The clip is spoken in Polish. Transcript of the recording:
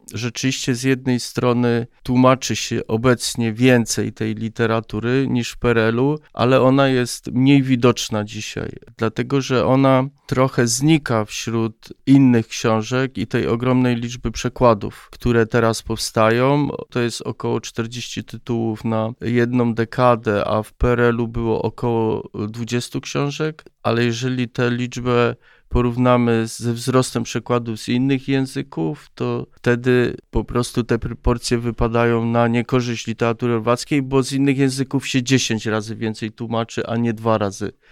rzeczywiście z jednej strony tłumaczy się obecnie więcej tej literatury niż w PRL-u, ale ona jest mniej widoczna dzisiaj, dlatego że ona trochę znika wśród innych książek i tej ogromnej liczby przekładów, które teraz powstają. To jest około 40 tytułów na jedną dekadę, a w PRL-u było około 20 książek, ale jeżeli tę liczbę porównamy ze wzrostem przekładów z innych języków, to wtedy po prostu te proporcje wypadają na niekorzyść literatury chorwackiej, bo z innych języków się 10 razy więcej tłumaczy, a nie 2 razy